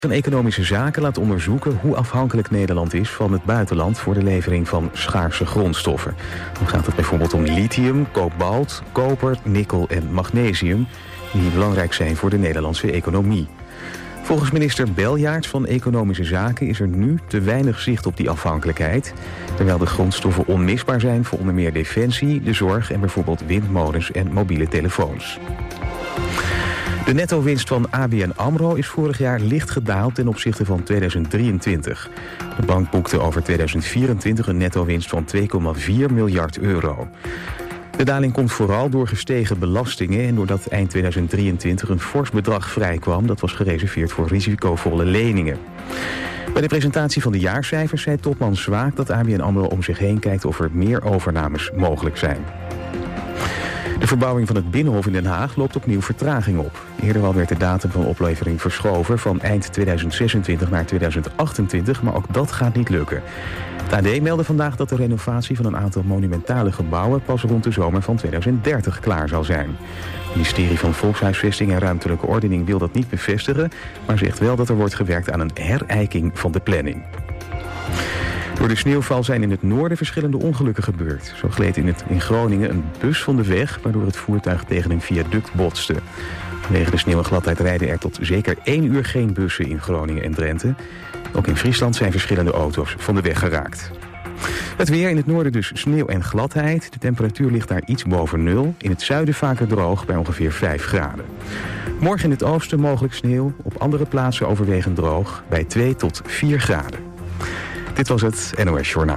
Van Economische Zaken laat onderzoeken hoe afhankelijk Nederland is van het buitenland voor de levering van schaarse grondstoffen. Dan gaat het bijvoorbeeld om lithium, kobalt, koper, nikkel en magnesium, die belangrijk zijn voor de Nederlandse economie. Volgens minister Beljaerts van Economische Zaken is er nu te weinig zicht op die afhankelijkheid, terwijl de grondstoffen onmisbaar zijn voor onder meer defensie, de zorg en bijvoorbeeld windmolens en mobiele telefoons. De netto-winst van ABN AMRO is vorig jaar licht gedaald ten opzichte van 2023. De bank boekte over 2024 een netto-winst van 2,4 miljard euro. De daling komt vooral door gestegen belastingen en doordat eind 2023 een fors bedrag vrijkwam dat was gereserveerd voor risicovolle leningen. Bij de presentatie van de jaarcijfers zei topman Swaak dat ABN AMRO om zich heen kijkt of er meer overnames mogelijk zijn. De verbouwing van het Binnenhof in Den Haag loopt opnieuw vertraging op. Eerder al werd de datum van oplevering verschoven van eind 2026 naar 2028, maar ook dat gaat niet lukken. Het AD meldde vandaag dat de renovatie van een aantal monumentale gebouwen pas rond de zomer van 2030 klaar zal zijn. Het ministerie van Volkshuisvesting en Ruimtelijke Ordening wil dat niet bevestigen, maar zegt wel dat er wordt gewerkt aan een herijking van de planning. Door de sneeuwval zijn in het noorden verschillende ongelukken gebeurd. Zo gleed in Groningen een bus van de weg, waardoor het voertuig tegen een viaduct botste. Vanwege de sneeuw en gladheid rijden er tot zeker 1 uur geen bussen in Groningen en Drenthe. Ook in Friesland zijn verschillende auto's van de weg geraakt. Het weer in het noorden dus sneeuw en gladheid. De temperatuur ligt daar iets boven 0. In het zuiden vaker droog bij ongeveer 5 graden. Morgen in het oosten mogelijk sneeuw. Op andere plaatsen overwegend droog bij 2 tot 4 graden. Dit was het NOS Journaal.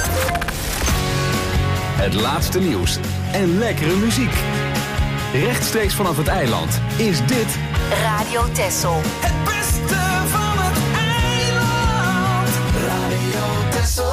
Het laatste nieuws en lekkere muziek. Rechtstreeks vanaf het eiland is dit Radio Texel. Het beste van het eiland. Radio Texel.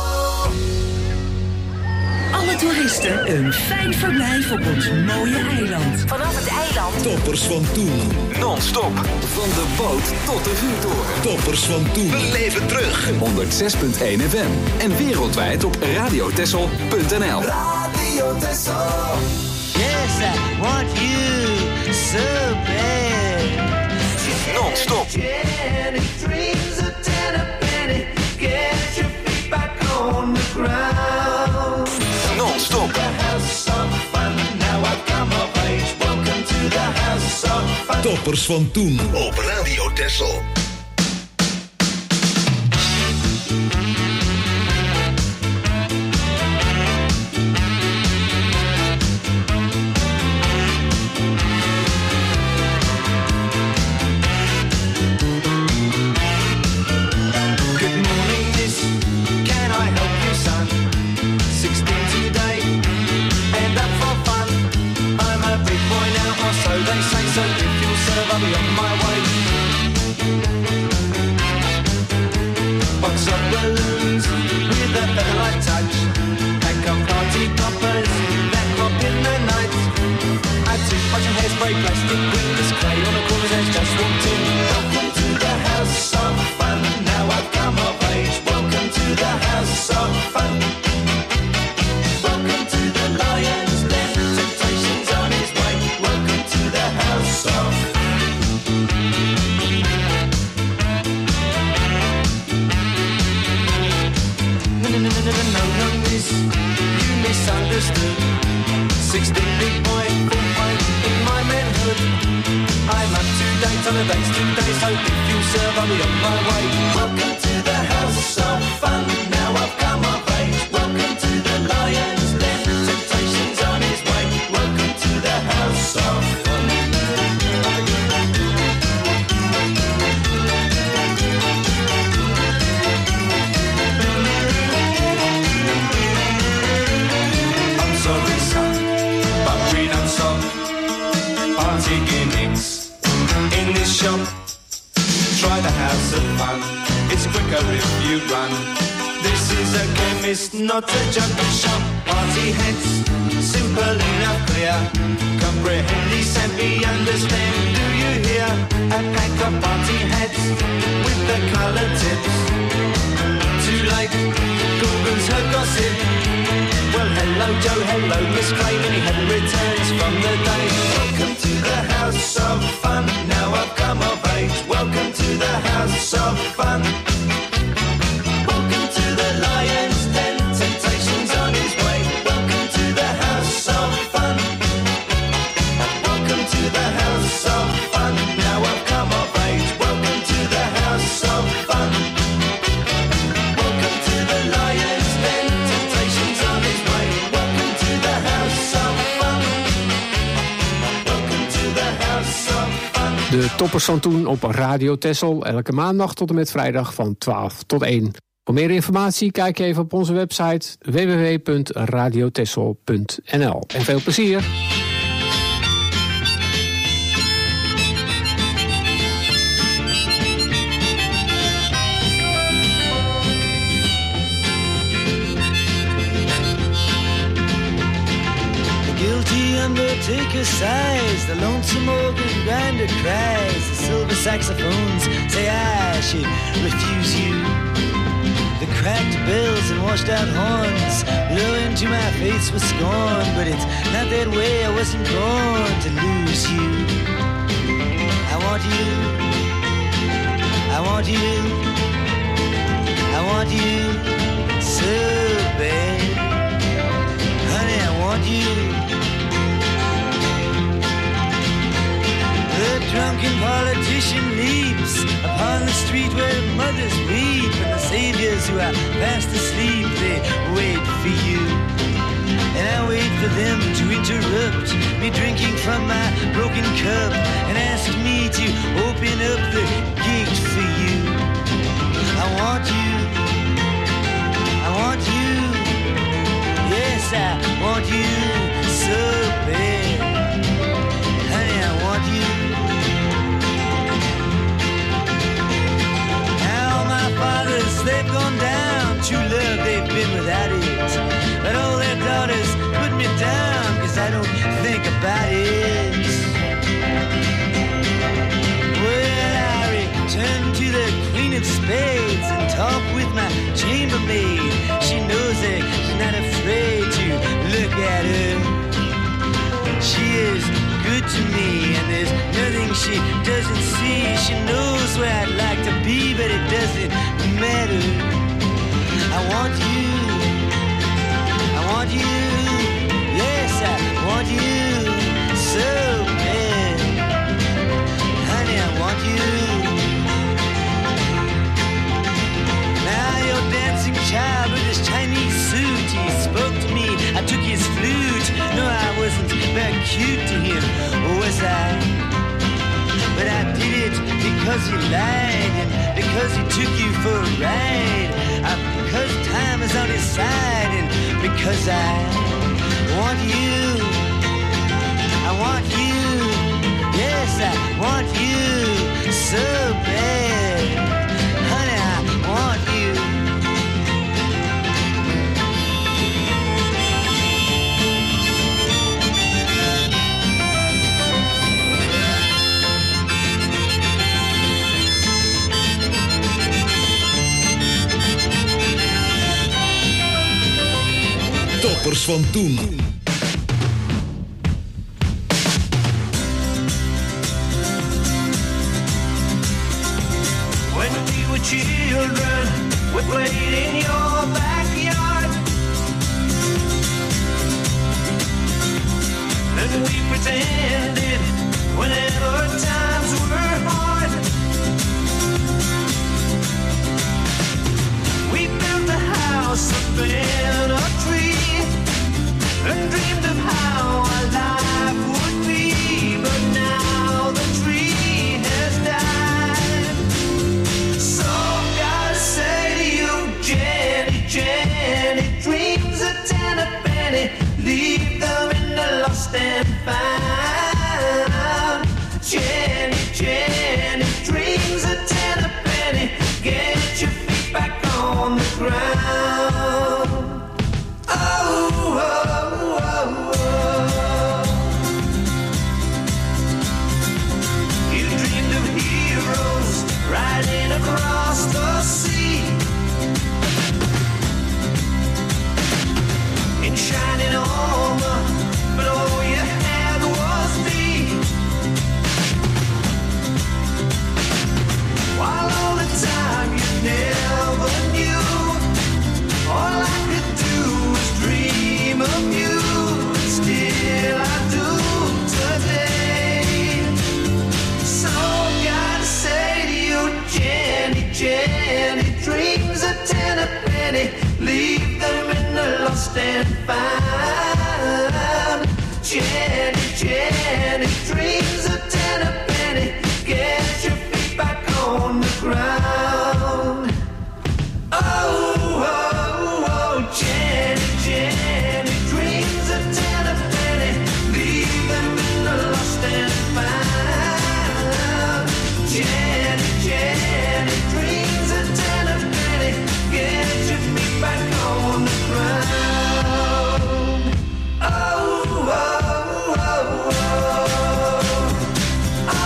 Alle toeristen een fijn verblijf op ons mooie eiland. Vanaf het eiland. Toppers van toen. non-stop van de boot tot de vuurtoren. Toppers van toen. We leven terug. 106.1 FM en wereldwijd op radiotessel.nl. Radio Texel. Yes, I want you so bad. Non-stop. Dreams of 10 a penny. Get your feet back on the ground. Non-stop. The house of fun. Now I've come of age. Welcome to the house of fun. Toppers van toen op Radio Texel. I'll be on my way. Box of balloons with a featherlight touch. Pack of party poppers that pop in the night. Add toothbrush and hairspray, plastic with display on the corner's edge. Just walked in. Welcome to the house of fun. Now I've come of age. Welcome to the house of fun. Welcome to the Lion's Den. Temptation's on his way. Welcome to the house of fun. No, miss, you misunderstood. 16 big boy, full fight in my manhood. I'm up to date on a day's 2 days. Hope if you serve, I'll be on my way. Welcome to the house of fun. Now I've come of age. Welcome to the Lion's Den. Temptation's on his way. Welcome to the house of fun. Party gimmicks in this shop. Try the house of fun. It's quicker if you run. This is a chemist, not a jungle shop. Party heads, simple enough, clear. Comprehend these and be understand. Do you hear? A pack of party heads with the colored tips. Too late, Google's her gossip. Well, hello Joe, hello Miss Clay, many happy returns from the day. Welcome to the house of fun, now I've come of age. Welcome to the house of fun. Welcome to the lion's den, temptation's on his way. Welcome to the house of fun. Welcome to the house of fun, now I've come of age. Welcome to the house of fun. Welcome to the lion's den, temptation's on his way. Welcome to the house of fun. Welcome to the house of fun. De toppers van toen op Radio Texel, elke maandag tot en met vrijdag van 12 tot 1. Voor meer informatie kijk even op onze website www.radiotexel.nl. En veel plezier! Undertaker sighs, the lonesome organ grinder cries, the silver saxophones say I should refuse you. The cracked bells and washed out horns blow into my face with scorn, but it's not that way, I wasn't born to lose you. I want you, I want you, I want you so bad. Honey, I want you. The drunken politician leaps upon the street where mothers weep, and the saviors who are fast asleep, they wait for you. And I wait for them to interrupt me drinking from my broken cup and ask me to open up the gate for you. I want you, I want you, yes I want you so bad. Honey, I want you. Fathers, they've gone down, true love, they've been without it. But all their daughters put me down, cause I don't think about it. Well, I return to the Queen of Spades and talk with my chambermaid. She knows that she's not afraid to look at her. She is good to me, and there's nothing she doesn't see. She knows where I'd like to be, but it doesn't matter. I want you, I want you, yes I want you so bad. Honey, I want you. Now your dancing child with his Chinese suit, he spoke to me, I took his flute. No, I wasn't very cute to him, was I? But I did it because he lied, and because he took you for a ride, because time is on his side, and because I want you, I want you, yes I want you so bad. Honey, I want you. Toppers van toen. When we were children, we played in your backyard. And we pretended whenever times were hard. We built a house up in a tree and dreamed of how our life would be, but now the tree has died. So gotta say to you, Jenny, Jenny, dreams are 10 a penny, leave them in the lost and found. Jenny, Jenny, dreams are 10 a penny, get your feet back on the ground. Oh, oh, oh, oh. You dreamed of heroes riding across the sea in shining penny, leave them in the lost and found. Jenny, Jenny, dreams of 10 a penny, get your feet back on the ground. Oh, oh, oh, Jenny, Jenny, dreams of 10 a penny, leave them in the lost and found. Jenny, Jenny, dreams of 10 a penny, get your feet back on the ground. Oh, oh, oh, oh, oh,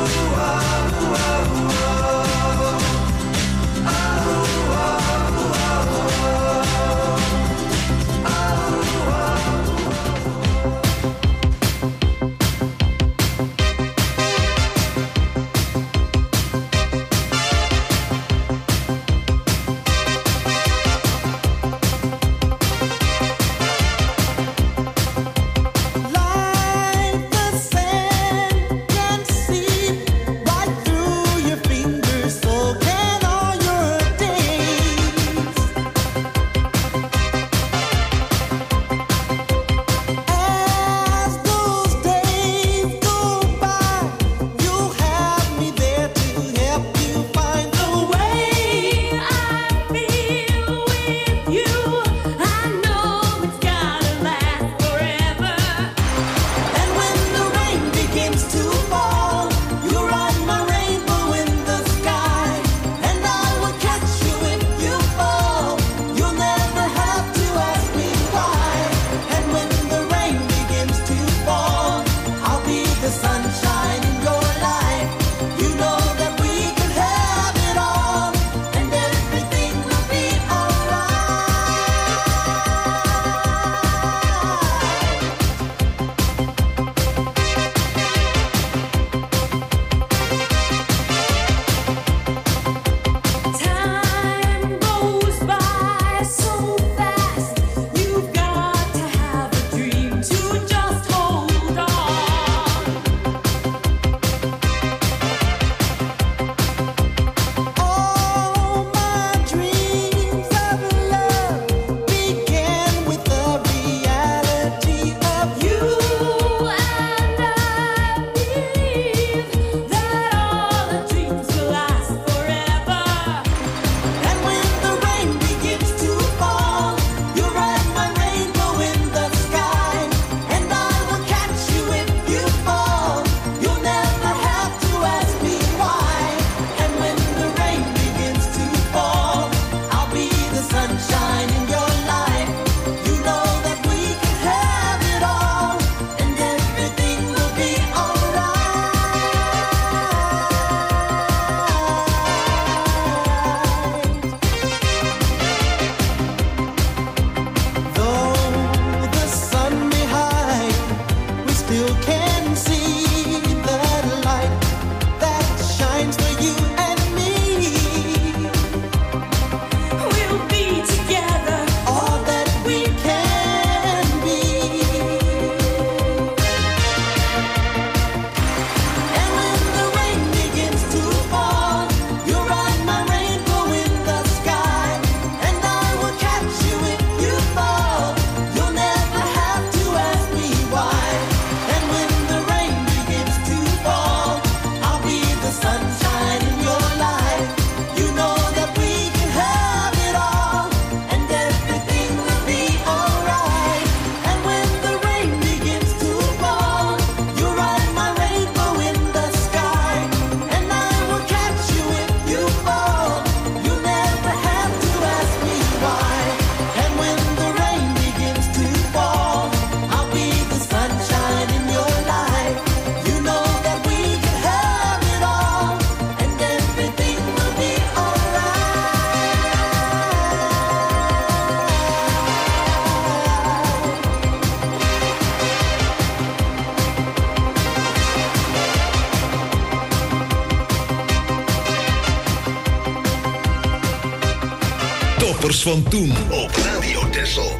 Toppers van toen op Radio Texel.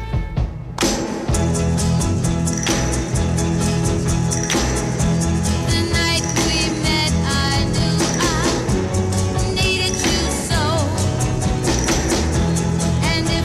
And if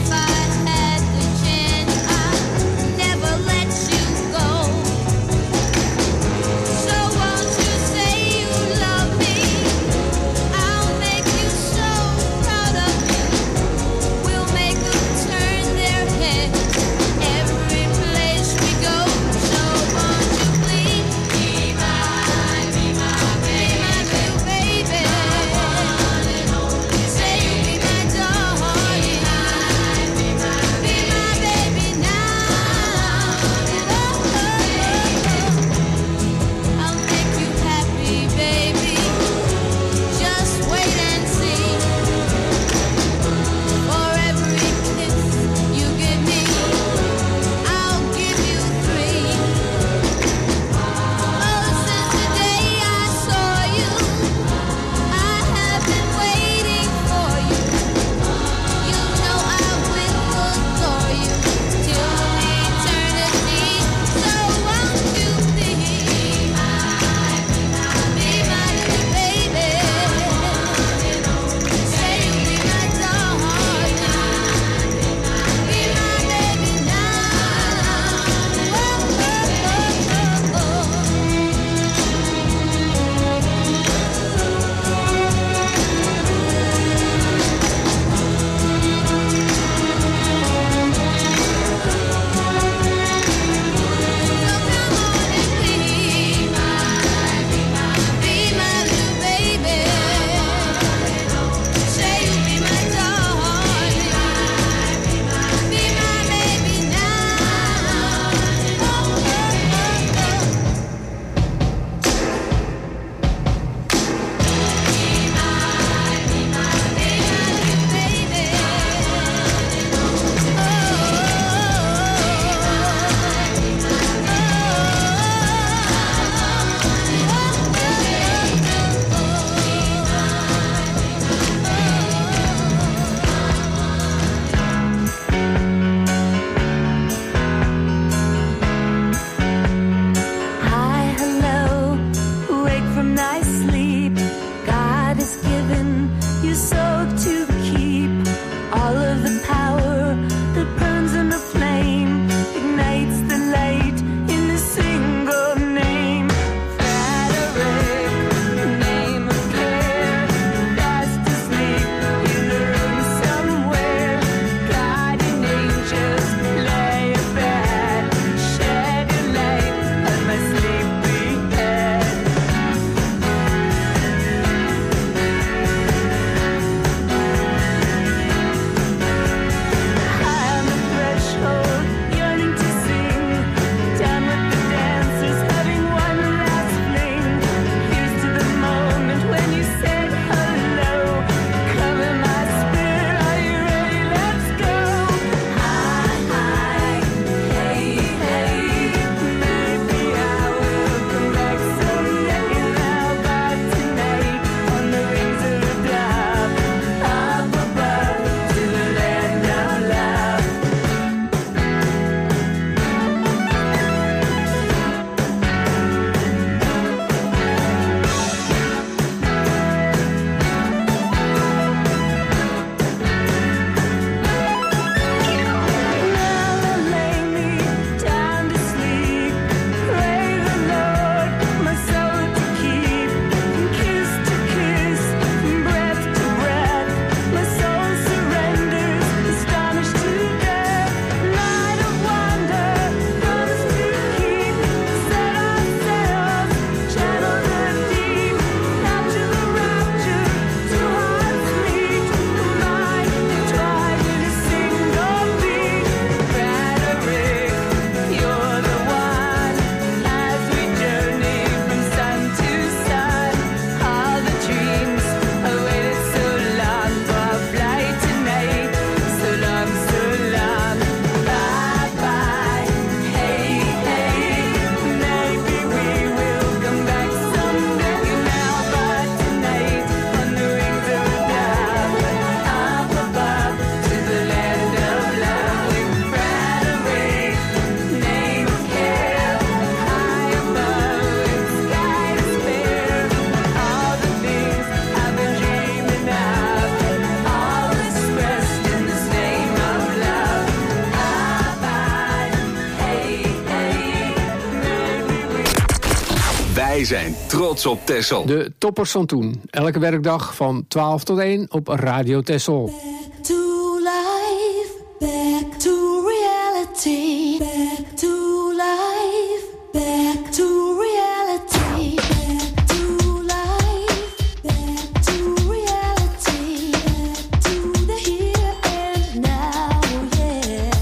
Wij zijn trots op Texel. De toppers van toen. Elke werkdag van 12 tot 1 op Radio Texel. Back to life, back to reality, back to life, back to reality, back to life, back to reality, back to the here and now, yeah.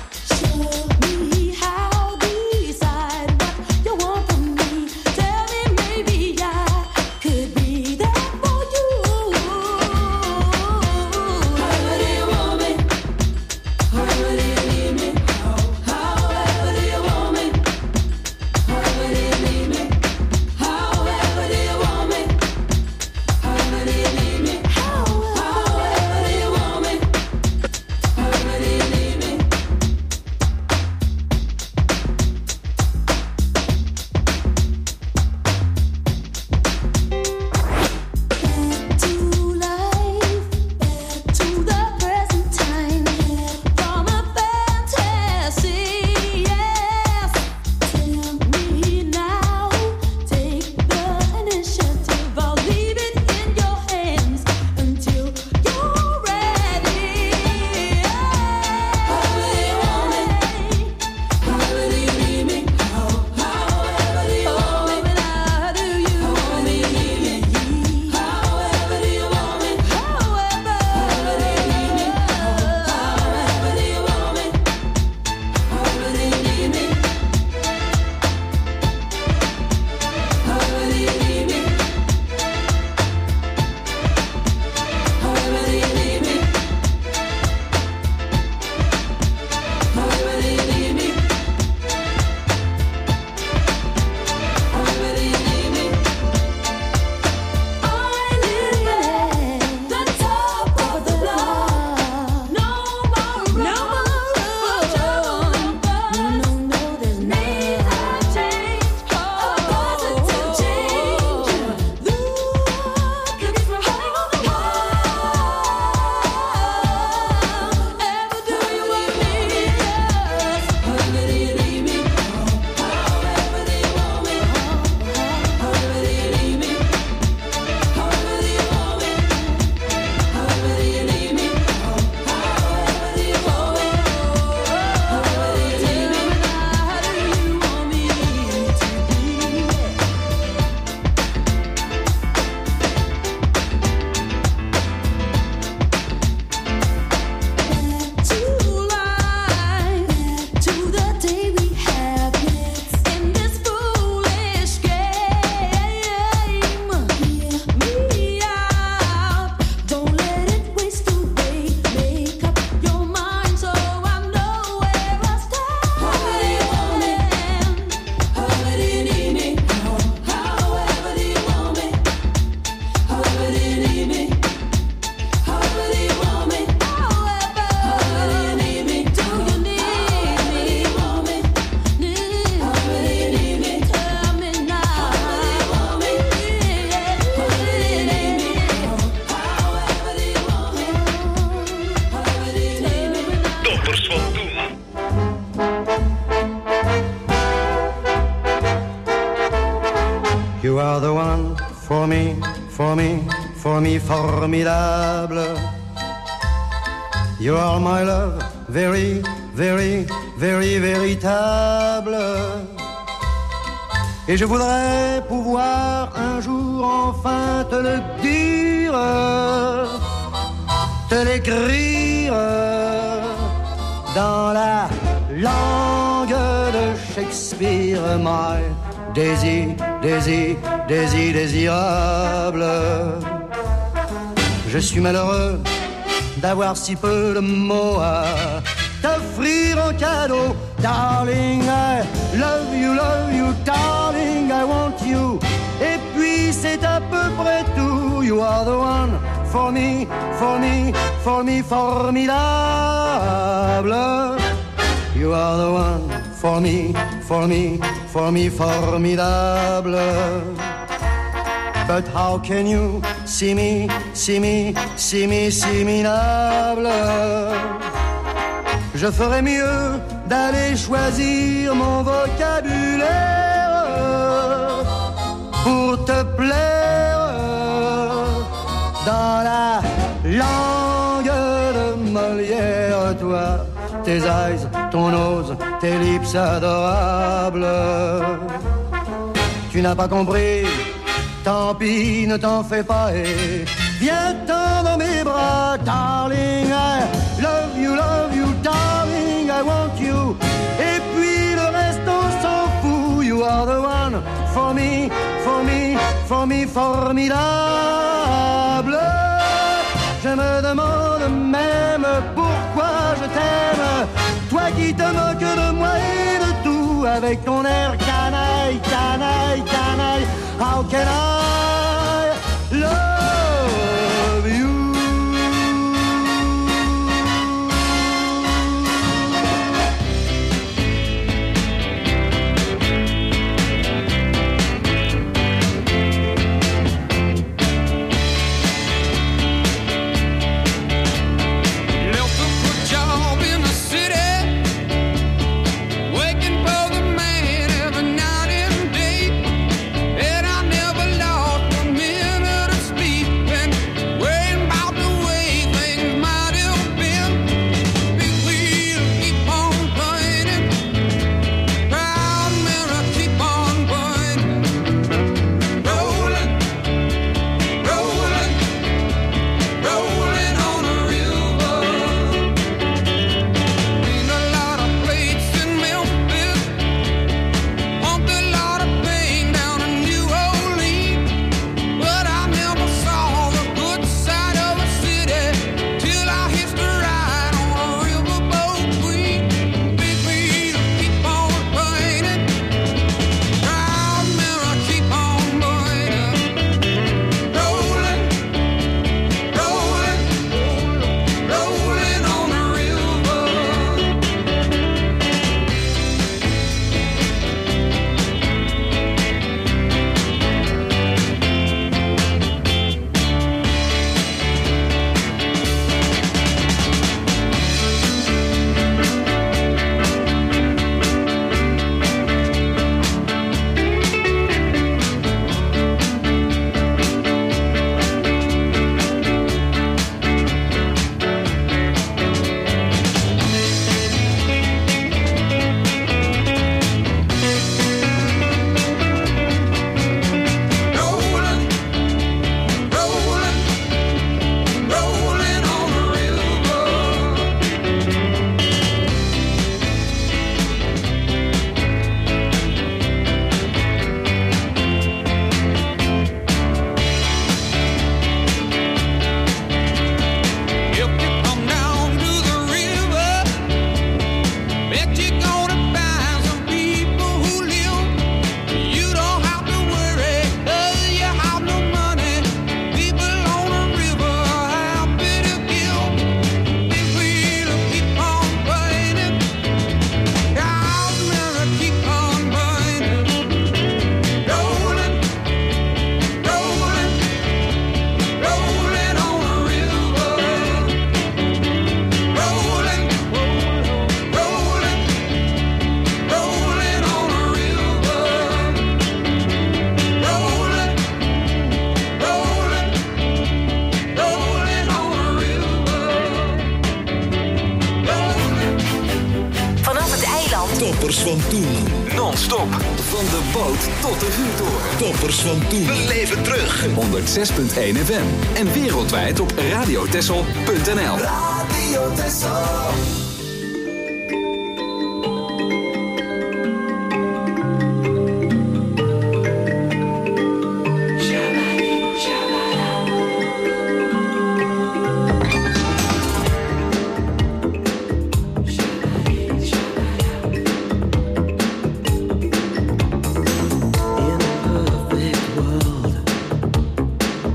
Show me how, decide what you want from me. Tell me maybe I could be there for you. For me, for me, for me, formidable. You are my love, very, very, very, véritable. Et je voudrais pouvoir un jour enfin te le dire, te l'écrire dans la langue de Shakespeare. My Daisy, Daisy, Daisy, désirable. Je suis malheureux d'avoir si peu de mots à t'offrir en cadeau. Darling, I love you, darling, I want you. Et puis c'est à peu près tout. You are the one for me, for me, for me, formidable. You are the one for me, for me, for me, formidable. But how can you see me, see me, see me, see me minable? Je ferais mieux d'aller choisir mon vocabulaire pour te plaire dans la langue de Molière. Toi, tes eyes, ton nose, tes lips adorables. Tu n'as pas compris, tant pis, ne t'en fais pas et viens-t'en dans mes bras. Darling, I love you, darling, I want you. Et puis le reste on s'en fout. You are the one for me, for me, for me, formidable. Je me demande même pourquoi je t'aime, toi qui te moques de moi et de tout, avec ton air canaille, canaille, canaille. How can I love you? Waking for the man every night and day, and I never lost Toppers van toen. Non-stop. Van de boot tot de vuurtoren. Toppers van toen. Beleef het terug. 106.1 FM. En wereldwijd op radiotessel.nl. Radio Tessel.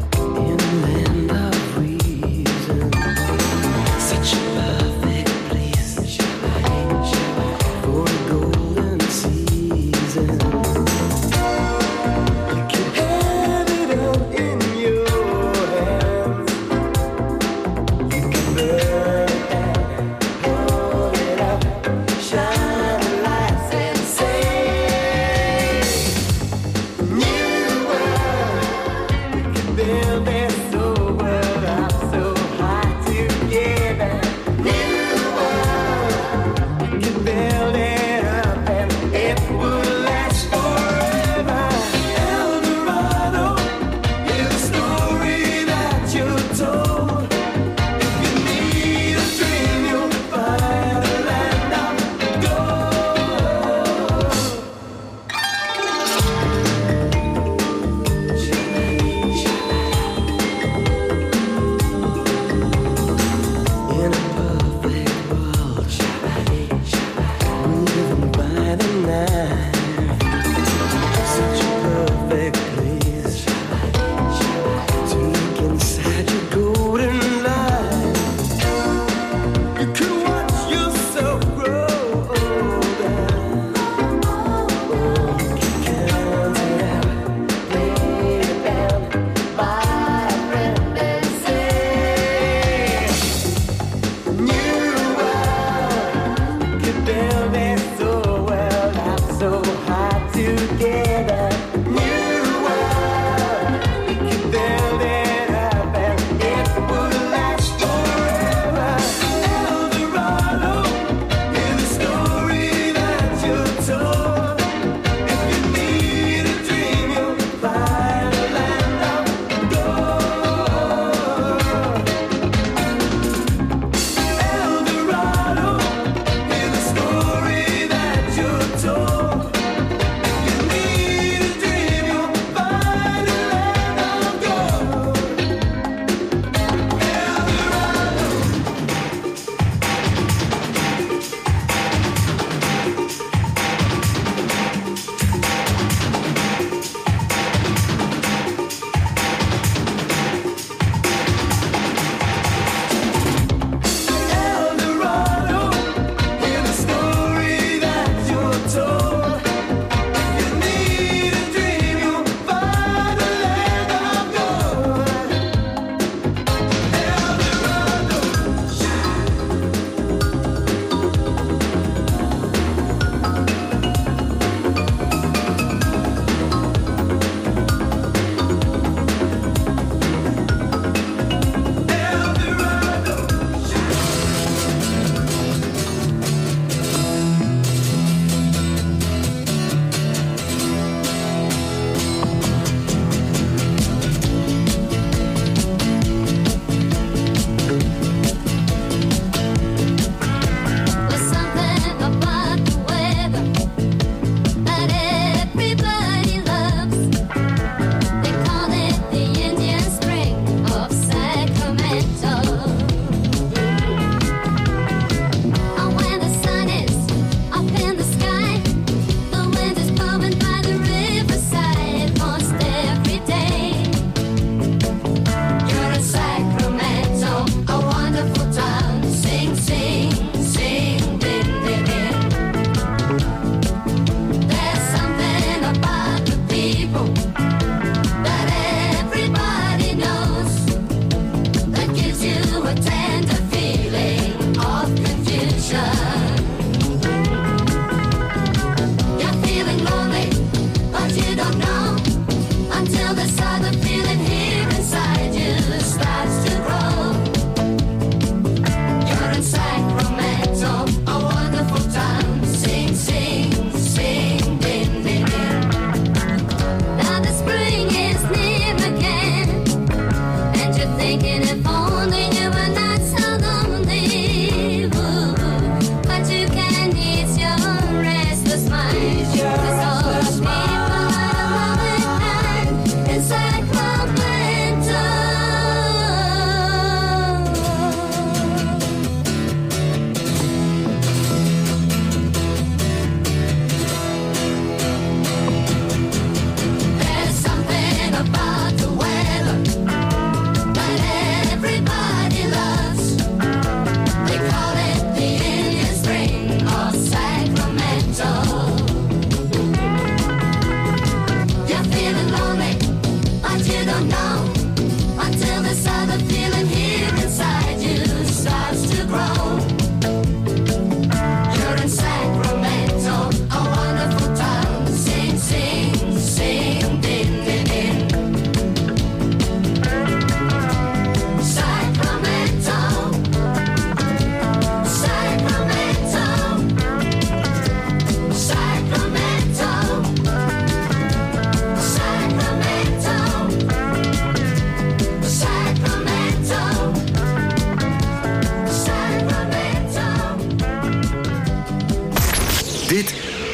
Such a perfect place.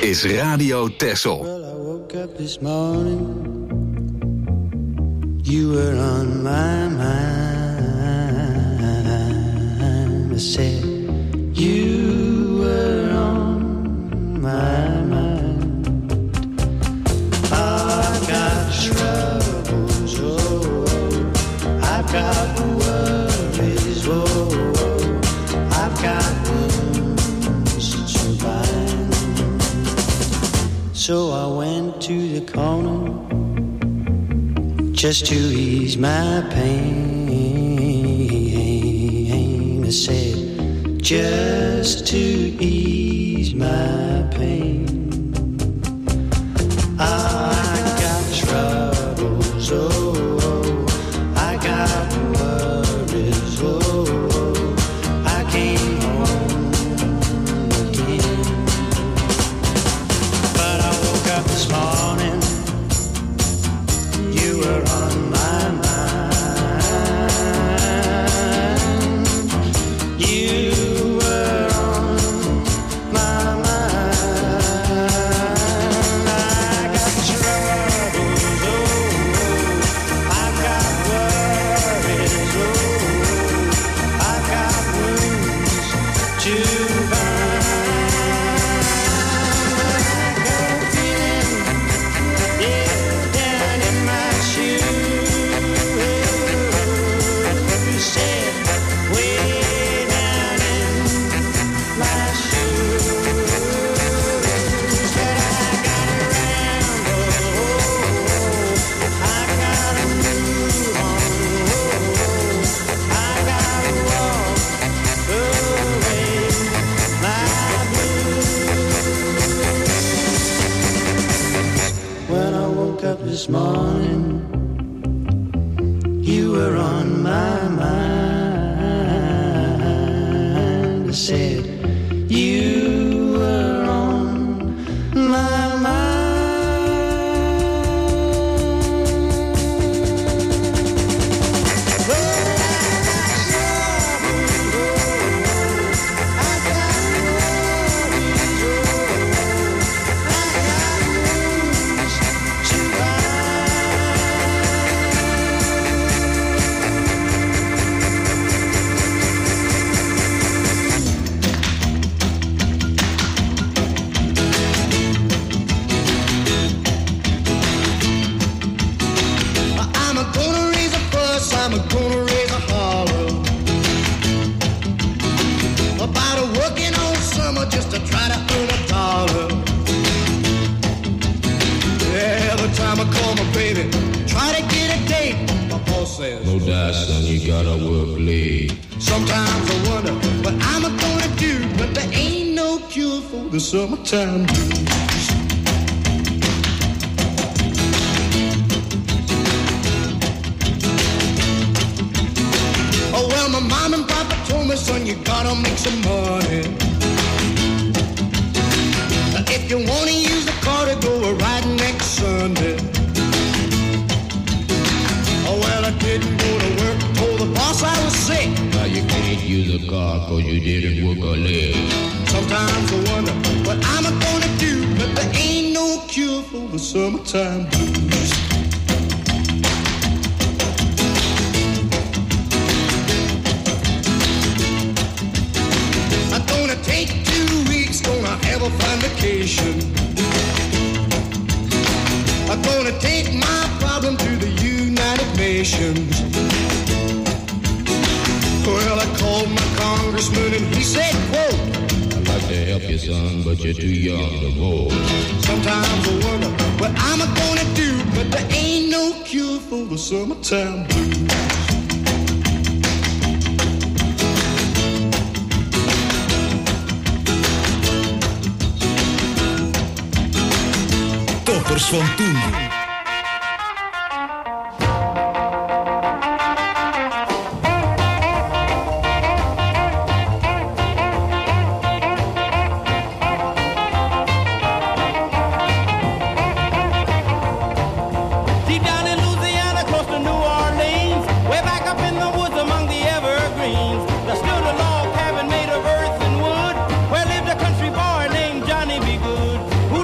is Radio Texel. Well, I woke up this morning. You were on my mind. I said, you were on my mind. I've got troubles, oh, I've got worries, oh, I've got wounds to bind. So I went to the corner just to ease my pain. I said, just to ease my pain. I got troubles, oh, I got worries, oh, I came home again. But I woke up this morning, you were on my mind. You were on my mind. I got troubles, oh, I got worries, oh, I got wounds to bind. I got a feeling, yeah, down in my shoes. You said, way down in my shoes. But I gotta ramble, I gotta move on, I gotta walk away my blues. When I woke up this morning, you were on my mind. I said, you were on my mind. Well, I got troubles, oh, I got worries, oh, I got wounds to I'm gonna raise a fuss, I'm gonna raise a holler about a working all summer just to try to earn a dollar. Every time I call my baby, try to get a date, my boss says, No die, son, you gotta work late. sometimes I wonder what I'm gonna do, but there ain't no cure for the summertime blues. Oh, well, my mom and papa told me, son, you gotta make some money. If you wanna use the car to go a ride next Sunday. Oh, well, I didn't go to work, told the boss I was sick. Now you can't use a car cause you didn't work a leg. Sometimes I wonder what I'm gonna do, but there ain't no cure for the summertime blues. I'm gonna take 2 weeks, gonna have a fine vacation. I'm gonna take my problem to the United Nations. Well, I called my congressman and he said, quote, I'd like to help you, son, but you're too young to vote. sometimes I wonder what I'm gonna do, but there ain't no cure for the summertime blues. Toppers van toen. Deep down in Louisiana, close to New Orleans, way back up in the woods among the evergreens, there stood a log cabin made of earth and wood, where lived a country boy named Johnny B. Good, who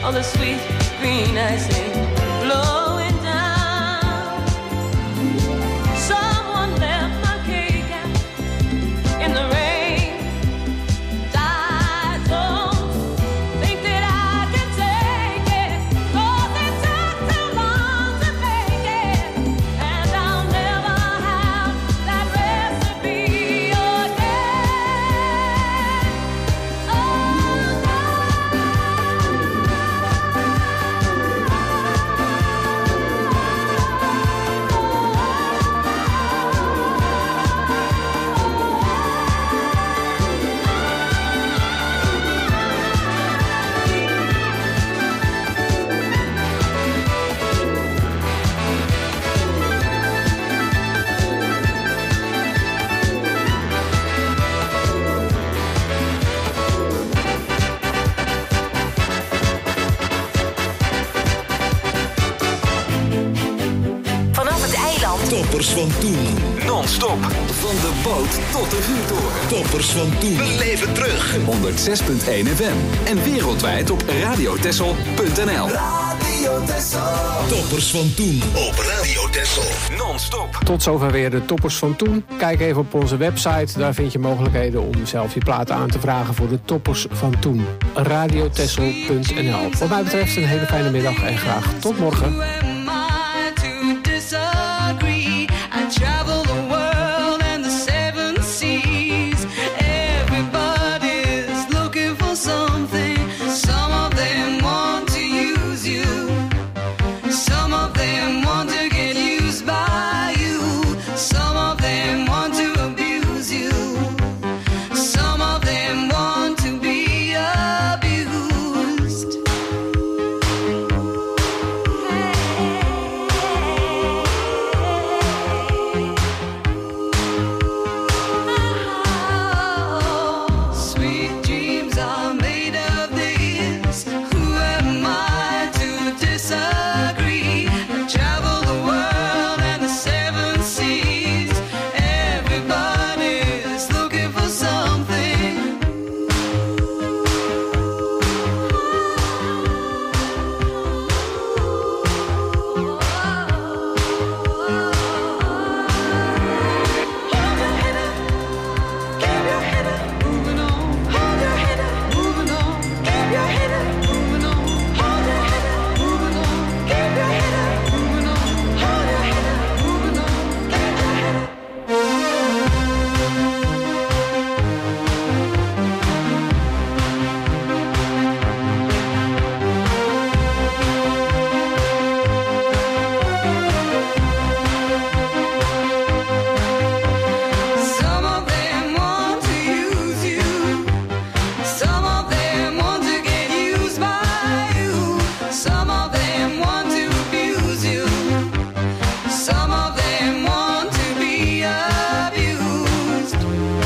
all the sweet green icing flowing down. Someone left my cake out in the rain. I don't think that I can take it, 'cause it took too long to make it, and I'll never have that recipe again. Oh, Vanaf het eiland. Toppers van toen. Non-stop. Van de boot tot de vuurtoren. Toppers van toen. Beleef het terug. 106.1 FM. En wereldwijd op radiotessel.nl. Radio Texel. Toppers van toen op Radio Texel. Non-stop. Tot zover weer de toppers van toen. Kijk even op onze website. Daar vind je mogelijkheden om zelf je platen aan te vragen voor de toppers van toen. radiotessel.nl. Wat mij betreft een hele fijne middag en graag tot morgen. Who am I to disagree? I travel the world and the seven seas. Everybody's looking for something. Some of them want to use you. Some of them want to get used by you. Some of them want to abuse you. Some of them want to be abused. Sweet dreams are made of this. Who am I to disagree? I travel the world and the seven seas. Everybody's looking for something. Hold your head up, keep your head up, moving on. Hold your head up, moving on. Keep your head up, moving on. Hold your head up, moving on. Keep your head up, moving on. Hold your head up, moving on. Keep your head up. Some of them want to use you. Some of them want to get used by you. Some of them want to abuse you. Some of them want to be abused.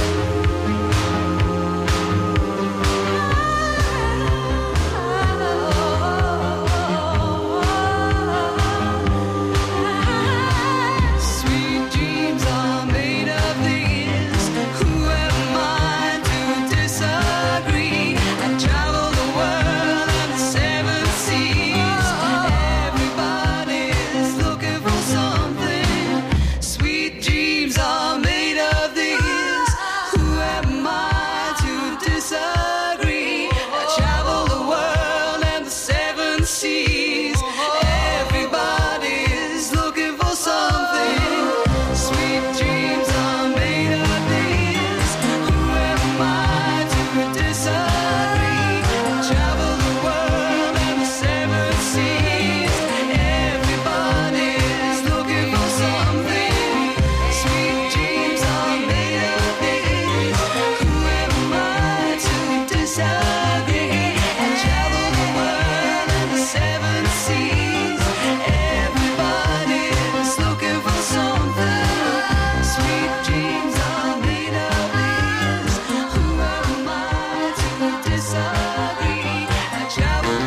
Sweet dreams are made of this. Who am I to disagree? I travel the world and the seven seas. Everybody's looking for something. Sweet dreams are made of this. Who am I to disagree? I travel the world and the seven seas. Everybody's looking for something. Sweet dreams are made of this. Who am I to disagree? I travel the world and the seven seas. Everybody's looking for something. Sweet dreams are made of this. Who am I to disagree? I travel the world and the seven seas. Everybody's looking for something. Sweet dreams are made of this. Who am I to disagree? I travel.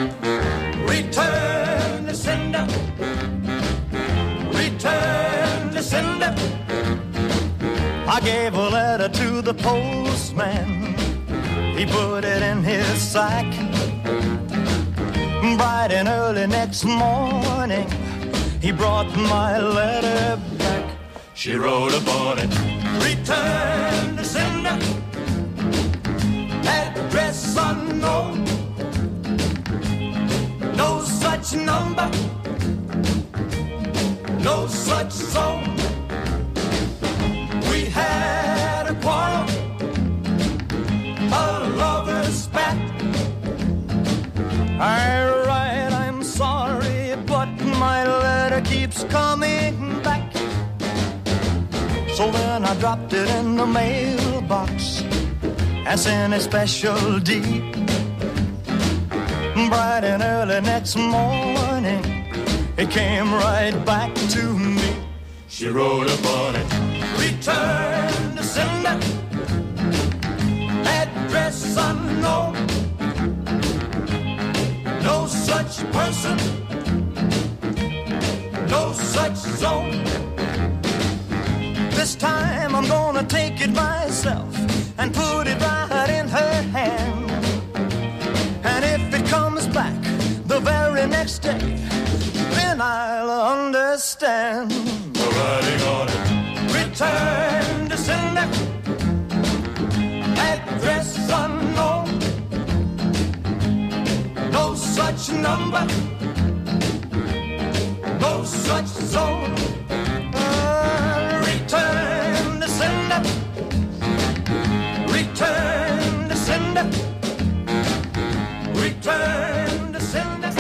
Return to sender. Return to sender. I gave a letter to the postman. He put it in his sack. Bright and early next morning, he brought my letter back. She wrote upon it, return to sender, address unknown, no such number, no such zone. We had a quarrel, a lover's spat. I write, I'm sorry, but my letter keeps coming back. So then I dropped it in the mailbox and sent a special deed. Bright and early next morning, it came right back to me. She wrote upon it, return to sender, address unknown, no such person, no such zone. This time I'm gonna take it myself and put it right in her hand. And if it comes back the very next day, then I'll understand. The writing on it, return to sender, address unknown, no such number, no such zone. Return to sender, return to sender, return to sender.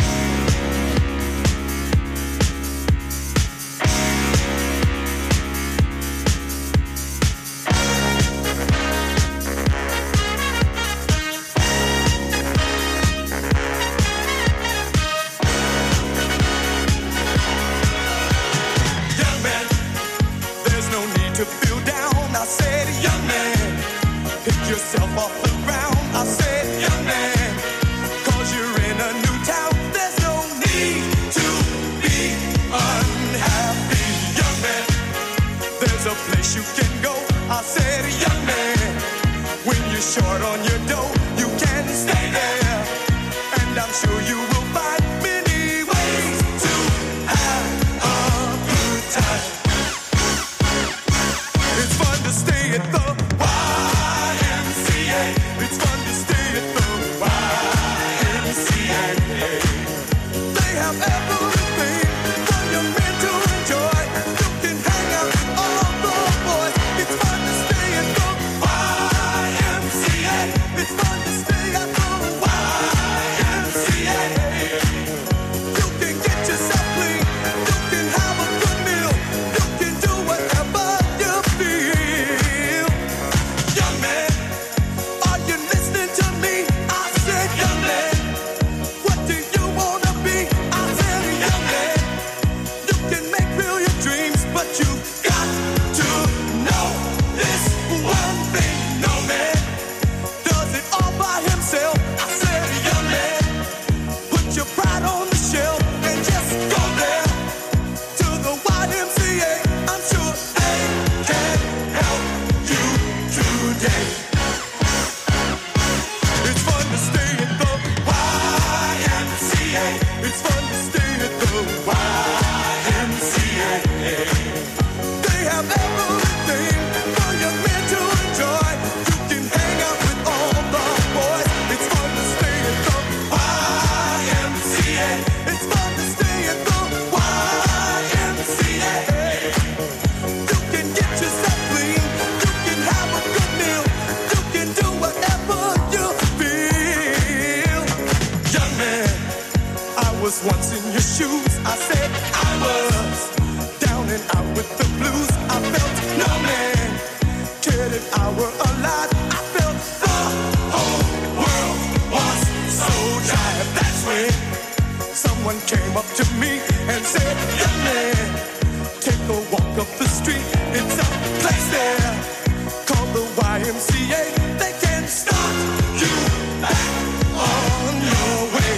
Yourself off the ground, I said, young man, 'cause you're in a new town. There's no need to be unhappy, young man. There's a place you can go, I said, young man. When you're short on your dough, you can stay there, and I'm sure you will find many ways to have a good time. It's fun to stay at the it's fun to stay at the YMCA. They have everything for your men to enjoy. You can hang out with all the boys. It's fun to stay at the YMCA. It's fun to stay at the YMCA. You can get yourself clean. You can have a good meal. You can do whatever you feel. Young man, listening to me, I said, young man, what do you wanna be? I said, young man, you can make real your dreams, but you got to know this one thing. No man does it all by himself. I said, young man, put your pride on the shelf and just go there to the YMCA. I'm sure they can help you today. It's fun to stay at the YMCA. It's fun to stay at the YMCA. They have everything for your men to enjoy. You can hang out with all the boys. It's fun to stay at the YMCA. It's fun to stay at the YMCA. You can get yourself clean. You can have a good meal. You can do whatever you feel. Young man, I was once in your shoes. I said I was down and out with the blues. I felt no man cared if I were alive. I felt the whole world was so tired. That's when someone came up to me and said, young man, take a walk up the street. It's a place there called the YMCA. They can start you back on your way.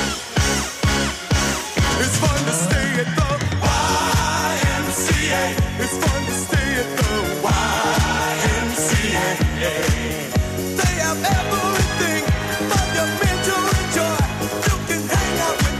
It's fun to stay at the YMCA. It's fun to stay at the YMCA. They have everything for your men to enjoy. You can hang out with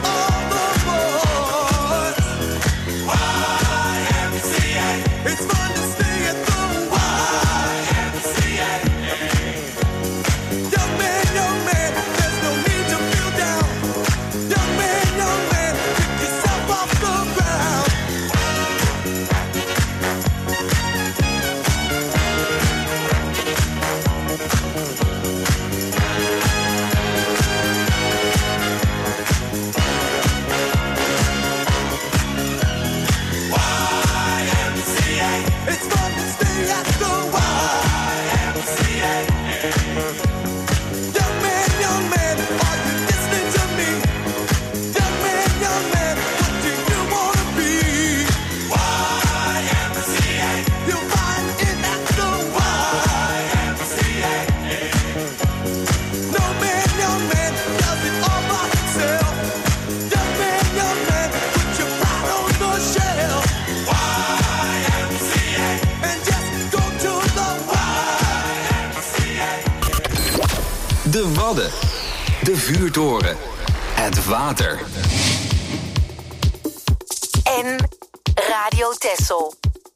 Wadden, de vuurtoren, het water. En Radio Texel.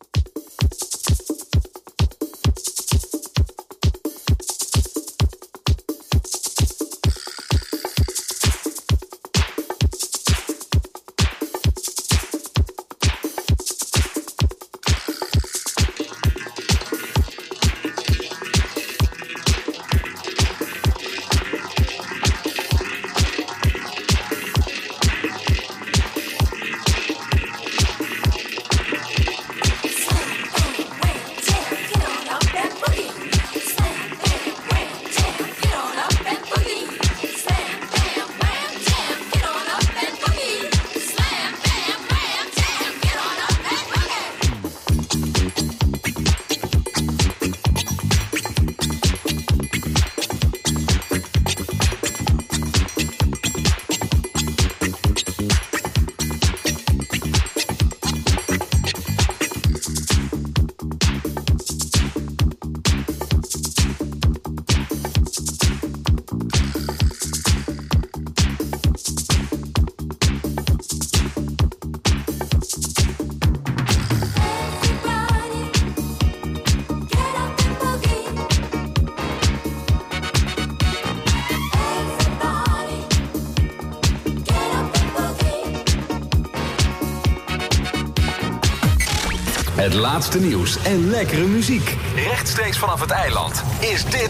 Het laatste nieuws en lekkere muziek. Rechtstreeks vanaf het eiland is dit...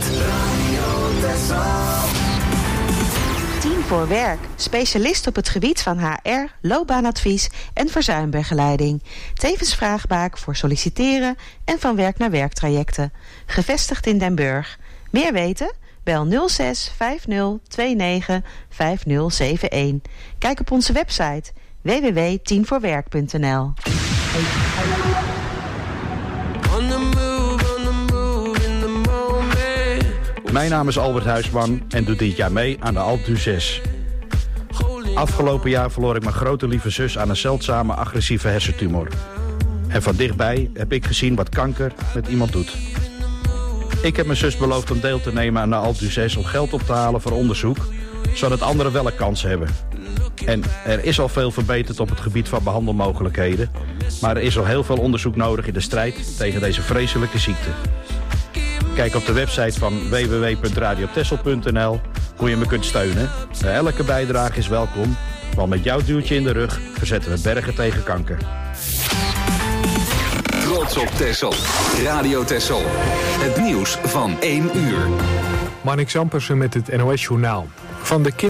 Team voor Werk. Specialist op het gebied van HR, loopbaanadvies en verzuimbegeleiding. Tevens vraagbaak voor solliciteren en van werk naar werktrajecten. Gevestigd in Den Burg. Meer weten? Bel 06 50 29 5071. Kijk op onze website www.teamvoorwerk.nl. Mijn naam is Albert Huisman en doe dit jaar mee aan de Alpe 6. Afgelopen jaar verloor ik mijn grote lieve zus aan een zeldzame agressieve hersentumor. En van dichtbij heb ik gezien wat kanker met iemand doet. Ik heb mijn zus beloofd om deel te nemen aan de Alpe 6 om geld op te halen voor onderzoek, zodat anderen wel een kans hebben. En er is al veel verbeterd op het gebied van behandelmogelijkheden, maar er is al heel veel onderzoek nodig in de strijd tegen deze vreselijke ziekte. Kijk op de website van www.radiotessel.nl hoe je me kunt steunen. Elke bijdrage is welkom, want met jouw duwtje in de rug verzetten we bergen tegen kanker. Trots op Texel. Radio Texel. Het nieuws van 1 uur. Marnix Ampersen met het NOS-journaal. Van de